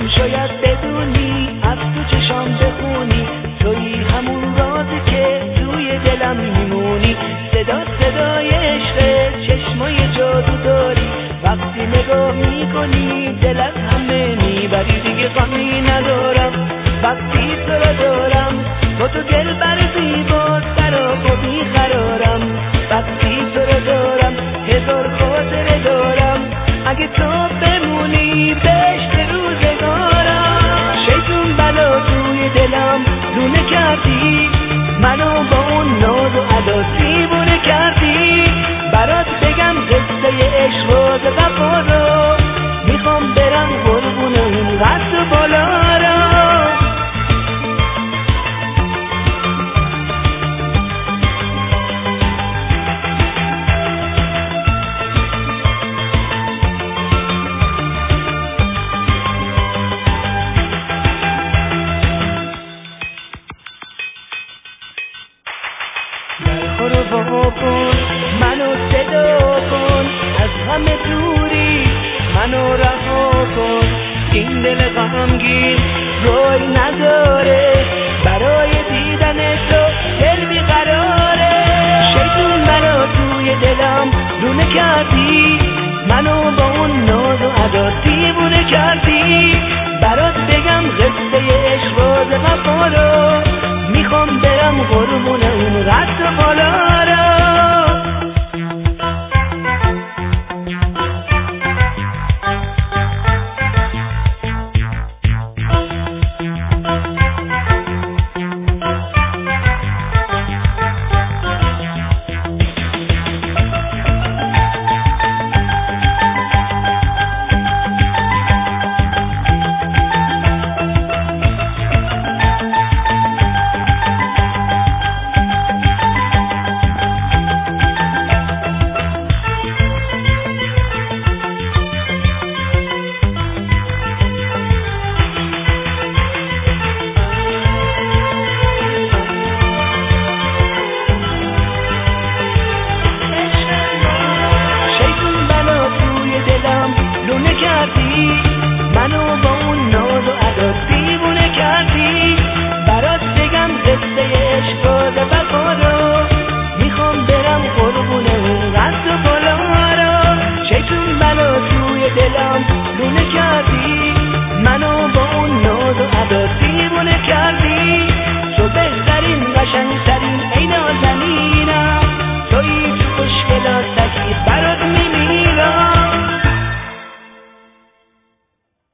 شاید بدونی از تو چشام بخونی، تویی همون رازی که توی دلم میمونی. صدای عشق، چشمای جادو داری، وقتی نگاه میکنی دل از همه میبری. دیگه غمی ندارم وقتی تو را دارم، با تو دل بر زیبا سراب و بیقرارم. وقتی تو را دارم هزار خاطره دارم، اگه تو بمونی بهشت روزگارم. شیطون بلا توی دلم دونه کردی، منو با اون ناز و ادا دیوونه کردی. برات بگم قصه عشق و وفا رو، میخوام برم قربون اون قد و بالا رو. برخور و وا کن، منو صدا کن، از همه دوری منو رها کن. این دل غمگین روی نداره، برای دیدن تو دل بیقراره. شیطون منو توی دلم دونه کردی، منو با اون ناز و ادا دیوونه کردی. برات بگم قصه عشق و وفا رو، میخوام برم قربون اون قد و بالا رو. منو با اون ناز و ادا دیوونه کردی. برات بگم قصه عشق و وفا رو، میخوام برم قربون اون قد و بالا رو. شیطون منو توی دلم دونه کردی، منو با اون ناز و ادا دیوونه کردی.